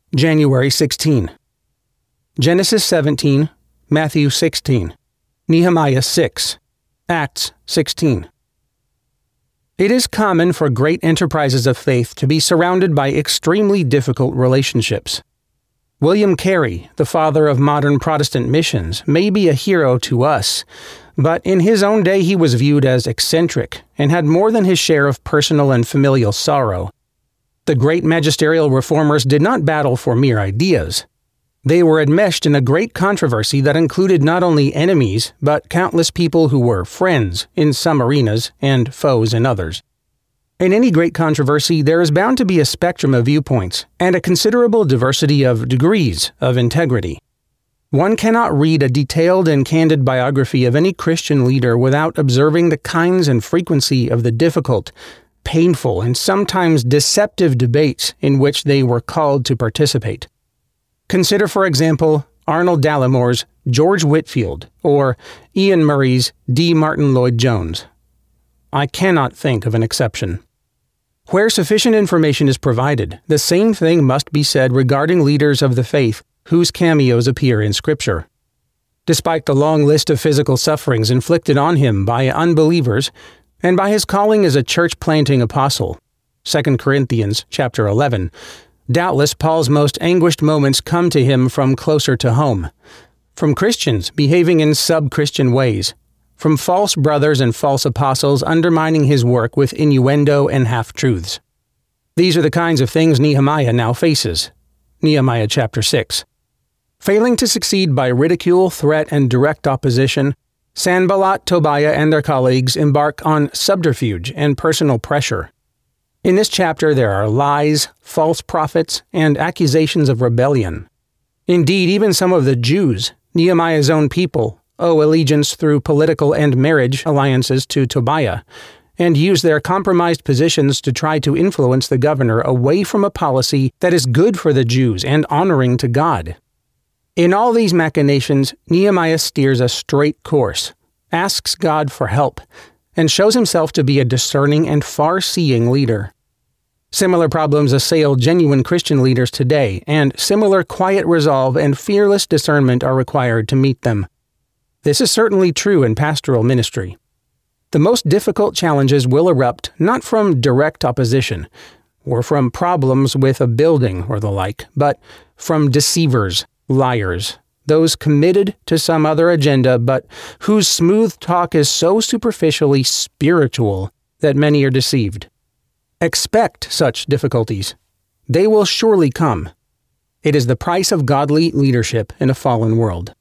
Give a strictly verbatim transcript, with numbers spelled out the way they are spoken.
January sixteenth. Genesis seventeen, Matthew sixteen, Nehemiah six, Acts sixteen. It is common for great enterprises of faith to be surrounded by extremely difficult relationships. William Carey, the father of modern Protestant missions, may be a hero to us, but in his own day he was viewed as eccentric and had more than his share of personal and familial sorrow. The great magisterial reformers did not battle for mere ideas. They were enmeshed in a great controversy that included not only enemies, but countless people who were friends in some arenas and foes in others. In any great controversy, there is bound to be a spectrum of viewpoints and a considerable diversity of degrees of integrity. One cannot read a detailed and candid biography of any Christian leader without observing the kinds and frequency of the difficult, painful, and sometimes deceptive debates in which they were called to participate. Consider, for example, Arnold Dallimore's George Whitefield or Ian Murray's D. Martin Lloyd-Jones. I cannot think of an exception. Where sufficient information is provided, the same thing must be said regarding leaders of the faith whose cameos appear in Scripture. Despite the long list of physical sufferings inflicted on him by unbelievers and by his calling as a church-planting apostle, Second Corinthians chapter eleven, doubtless Paul's most anguished moments come to him from closer to home, from Christians behaving in sub-Christian ways, from false brothers and false apostles undermining his work with innuendo and half-truths. These are the kinds of things Nehemiah now faces. Nehemiah chapter six. Failing to succeed by ridicule, threat, and direct opposition, Sanballat, Tobiah, and their colleagues embark on subterfuge and personal pressure. In this chapter there are lies, false prophets, and accusations of rebellion. Indeed, even some of the Jews, Nehemiah's own people, owe allegiance through political and marriage alliances to Tobiah, and use their compromised positions to try to influence the governor away from a policy that is good for the Jews and honoring to God. In all these machinations, Nehemiah steers a straight course, asks God for help, and shows himself to be a discerning and far-seeing leader. Similar problems assail genuine Christian leaders today, and similar quiet resolve and fearless discernment are required to meet them. This is certainly true in pastoral ministry. The most difficult challenges will erupt not from direct opposition, or from problems with a building or the like, but from deceivers, liars, those committed to some other agenda, but whose smooth talk is so superficially spiritual that many are deceived. Expect such difficulties. They will surely come. It is the price of godly leadership in a fallen world.